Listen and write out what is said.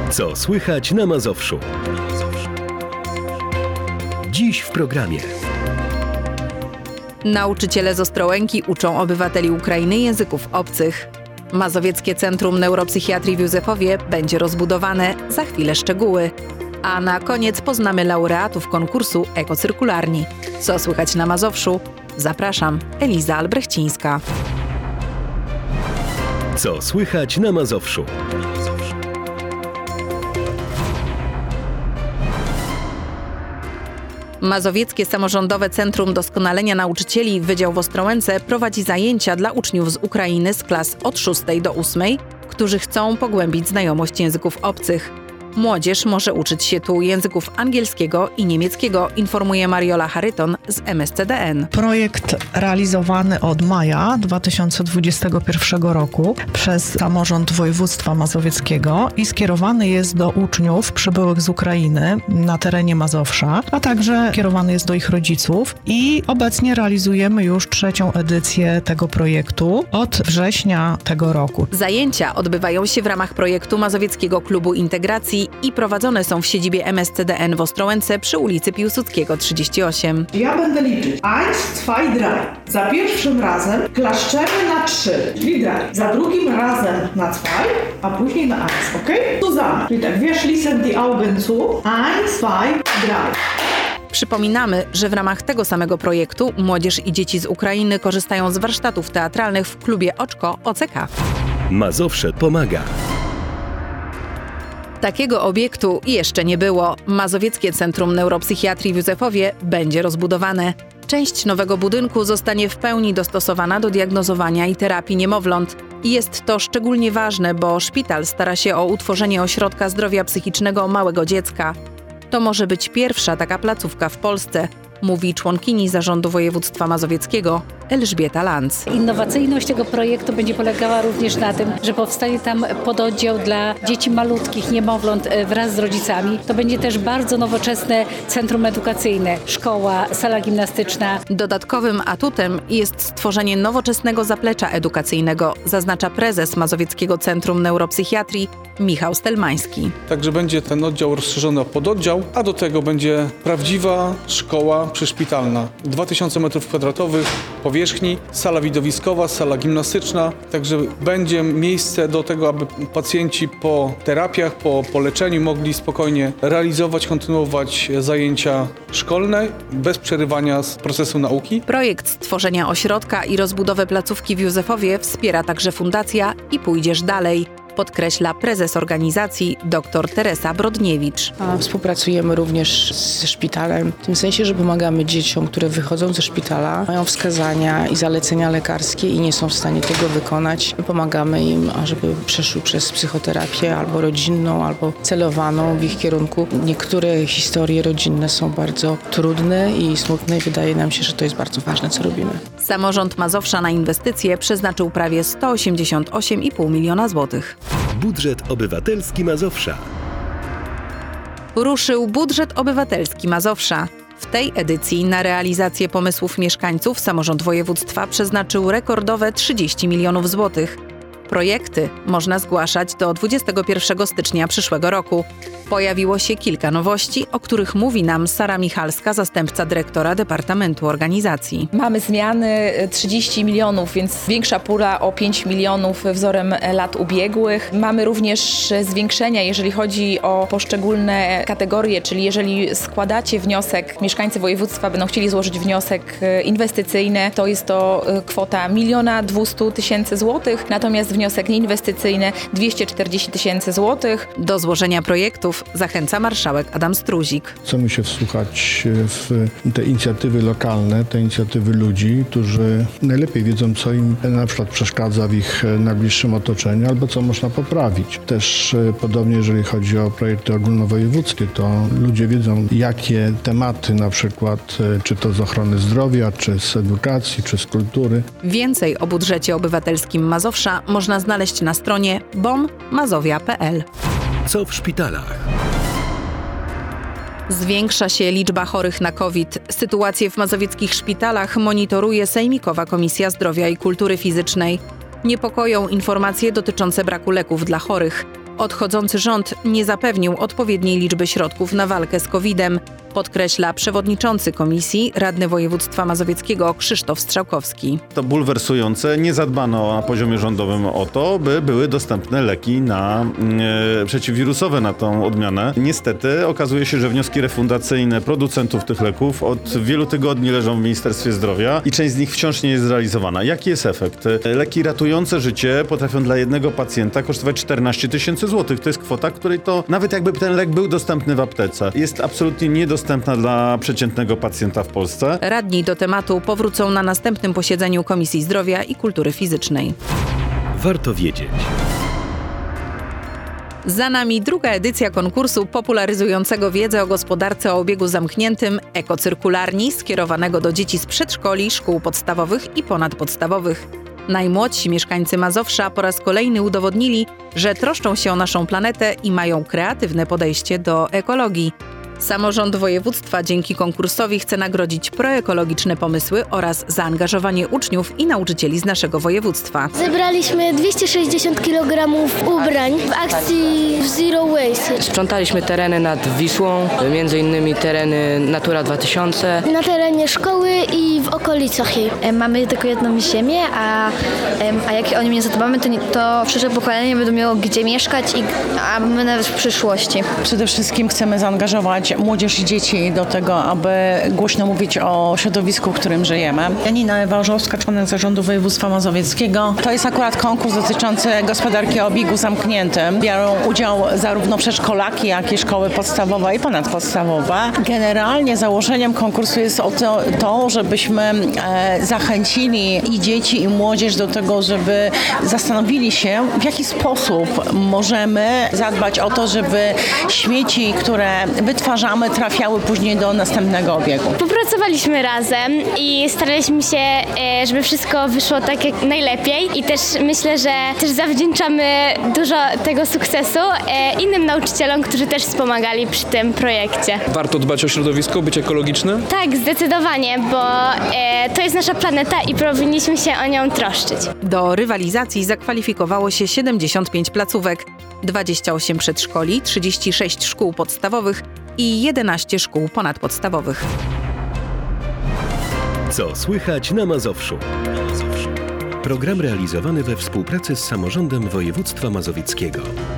Co słychać na Mazowszu? Dziś w programie. Nauczyciele z Ostrołęki uczą obywateli Ukrainy języków obcych. Mazowieckie Centrum Neuropsychiatrii w Józefowie będzie rozbudowane. Za chwilę szczegóły. A na koniec poznamy laureatów konkursu Ekocyrkularni. Co słychać na Mazowszu? Zapraszam, Eliza Albrechcińska. Co słychać na Mazowszu? Mazowieckie Samorządowe Centrum Doskonalenia Nauczycieli Wydział w Ostrołęce prowadzi zajęcia dla uczniów z Ukrainy z klas od 6 do 8, którzy chcą pogłębić znajomość języków obcych. Młodzież może uczyć się tu języków angielskiego i niemieckiego, informuje Mariola Charyton z MSCDN. Projekt realizowany od maja 2021 roku przez Samorząd Województwa Mazowieckiego i skierowany jest do uczniów przybyłych z Ukrainy na terenie Mazowsza, a także kierowany jest do ich rodziców i obecnie realizujemy już 3. edycję tego projektu od września tego roku. Zajęcia odbywają się w ramach projektu Mazowieckiego Klubu Integracji i prowadzone są w siedzibie MSCDN w Ostrołęce przy ulicy Piłsudskiego 38. Ja będę liczyć. 1, 2, 3. Za pierwszym razem klaszczemy na 3, czyli drei. Za drugim razem na 2, a później na 1, ok? Zusammen. Czyli tak, wir schließen die Augen zu. 1, 2, 3. Przypominamy, że w ramach tego samego projektu młodzież i dzieci z Ukrainy korzystają z warsztatów teatralnych w klubie Oczko OCK. Mazowsze pomaga. Takiego obiektu jeszcze nie było. Mazowieckie Centrum Neuropsychiatrii w Józefowie będzie rozbudowane. Część nowego budynku zostanie w pełni dostosowana do diagnozowania i terapii niemowląt. Jest to szczególnie ważne, bo szpital stara się o utworzenie ośrodka zdrowia psychicznego małego dziecka. To może być pierwsza taka placówka w Polsce, mówi członkini Zarządu Województwa Mazowieckiego Elżbieta Lanz. Innowacyjność tego projektu będzie polegała również na tym, że powstanie tam pododdział dla dzieci malutkich, niemowląt wraz z rodzicami. To będzie też bardzo nowoczesne centrum edukacyjne, szkoła, sala gimnastyczna. Dodatkowym atutem jest stworzenie nowoczesnego zaplecza edukacyjnego, zaznacza prezes Mazowieckiego Centrum Neuropsychiatrii Michał Stelmański. Także będzie ten oddział rozszerzony o pododdział, a do tego będzie prawdziwa szkoła przyszpitalna. 2000 m2 powierzchni, sala widowiskowa, sala gimnastyczna. Także będzie miejsce do tego, aby pacjenci po terapiach, po leczeniu mogli spokojnie realizować, kontynuować zajęcia szkolne bez przerywania z procesu nauki. Projekt stworzenia ośrodka i rozbudowę placówki w Józefowie wspiera także Fundacja I Pójdziesz Dalej, podkreśla prezes organizacji dr Teresa Brodniewicz. Współpracujemy również ze szpitalem, w tym sensie, że pomagamy dzieciom, które wychodzą ze szpitala, mają wskazania i zalecenia lekarskie i nie są w stanie tego wykonać. Pomagamy im, ażeby przeszły przez psychoterapię albo rodzinną, albo celowaną w ich kierunku. Niektóre historie rodzinne są bardzo trudne i smutne i wydaje nam się, że to jest bardzo ważne, co robimy. Samorząd Mazowsza na inwestycje przeznaczył prawie 188,5 miliona złotych. Budżet obywatelski Mazowsza. Ruszył budżet obywatelski Mazowsza. W tej edycji na realizację pomysłów mieszkańców samorząd województwa przeznaczył rekordowe 30 milionów złotych. Projekty można zgłaszać do 21 stycznia przyszłego roku. Pojawiło się kilka nowości, o których mówi nam Sara Michalska, zastępca dyrektora Departamentu Organizacji. Mamy zmiany 30 milionów, więc większa pula o 5 milionów wzorem lat ubiegłych. Mamy również zwiększenia, jeżeli chodzi o poszczególne kategorie, czyli jeżeli składacie wniosek, mieszkańcy województwa będą chcieli złożyć wniosek inwestycyjny, to jest to kwota 1 200 000 złotych, natomiast wniosek nieinwestycyjny 240 000 złotych. Do złożenia projektów zachęca marszałek Adam Struzik. Chcemy się wsłuchać w te inicjatywy lokalne, te inicjatywy ludzi, którzy najlepiej wiedzą, co im na przykład przeszkadza w ich najbliższym otoczeniu, albo co można poprawić. Też podobnie, jeżeli chodzi o projekty ogólnowojewódzkie, to ludzie wiedzą, jakie tematy na przykład, czy to z ochrony zdrowia, czy z edukacji, czy z kultury. Więcej o budżecie obywatelskim Mazowsza można znaleźć na stronie bommazowia.pl. Co w szpitalach? Zwiększa się liczba chorych na COVID. Sytuację w mazowieckich szpitalach monitoruje Sejmikowa Komisja Zdrowia i Kultury Fizycznej. Niepokoją informacje dotyczące braku leków dla chorych. Odchodzący rząd nie zapewnił odpowiedniej liczby środków na walkę z COVID-em, podkreśla przewodniczący komisji, radny województwa mazowieckiego Krzysztof Strzałkowski. To bulwersujące, nie zadbano na poziomie rządowym o to, by były dostępne leki przeciwwirusowe na tą odmianę. Niestety okazuje się, że wnioski refundacyjne producentów tych leków od wielu tygodni leżą w Ministerstwie Zdrowia i część z nich wciąż nie jest zrealizowana. Jaki jest efekt? Leki ratujące życie potrafią dla jednego pacjenta kosztować 14 000 złotych. To jest kwota, której to nawet jakby ten lek był dostępny w aptece, jest absolutnie niedostępna dla przeciętnego pacjenta w Polsce. Radni do tematu powrócą na następnym posiedzeniu Komisji Zdrowia i Kultury Fizycznej. Warto wiedzieć. Za nami druga edycja konkursu popularyzującego wiedzę o gospodarce o obiegu zamkniętym Ekocyrkularni, skierowanego do dzieci z przedszkoli, szkół podstawowych i ponadpodstawowych. Najmłodsi mieszkańcy Mazowsza po raz kolejny udowodnili, że troszczą się o naszą planetę i mają kreatywne podejście do ekologii. Samorząd województwa dzięki konkursowi chce nagrodzić proekologiczne pomysły oraz zaangażowanie uczniów i nauczycieli z naszego województwa. Zebraliśmy 260 kg ubrań w akcji Zero Waste. Sprzątaliśmy tereny nad Wisłą, między innymi tereny Natura 2000. Na terenie szkoły i w okolicach jej. Mamy tylko jedną ziemię, a jak o nią nie zadbamy, to przyszłe pokolenie będą miało gdzie mieszkać, a my nawet w przyszłości. Przede wszystkim chcemy zaangażować młodzież i dzieci do tego, aby głośno mówić o środowisku, w którym żyjemy. Janina Ewa Orzowska, członek Zarządu Województwa Mazowieckiego. To jest akurat konkurs dotyczący gospodarki o obiegu zamkniętym. Biorą udział zarówno przedszkolaki, jak i szkoły podstawowe i ponadpodstawowe. Generalnie założeniem konkursu jest to, żebyśmy zachęcili i dzieci, i młodzież do tego, żeby zastanowili się, w jaki sposób możemy zadbać o to, żeby śmieci, które wytwarzamy, trafiały później do następnego obiegu. Popracowaliśmy razem i staraliśmy się, żeby wszystko wyszło tak jak najlepiej i też myślę, że też zawdzięczamy dużo tego sukcesu innym nauczycielom, którzy też wspomagali przy tym projekcie. Warto dbać o środowisko, być ekologicznym? Tak, zdecydowanie, bo to jest nasza planeta i powinniśmy się o nią troszczyć. Do rywalizacji zakwalifikowało się 75 placówek, 28 przedszkoli, 36 szkół podstawowych i 11 szkół ponadpodstawowych. Co słychać na Mazowszu? Program realizowany we współpracy z Samorządem Województwa Mazowieckiego.